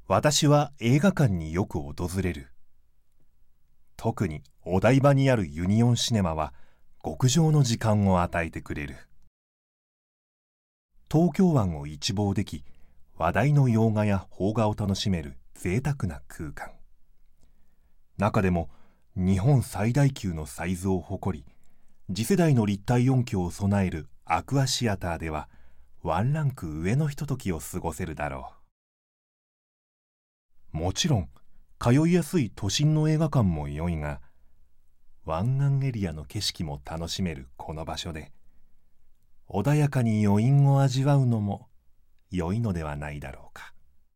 私は映画館によく訪れる。特にお台場にあるユニオンシネマは極上の時間を与えてくれる。東京湾を一望でき、話題の洋画や邦画を楽しめる贅沢な空間。中でも日本最大級のサイズを誇り、次世代の立体音響を備えるアクアシアターではワンランク上のひとときを過ごせるだろう。もちろん通いやすい都心の映画館も良いが、湾岸エリアの景色も楽しめるこの場所で穏やかに余韻を味わうのも良いのではないだろうか。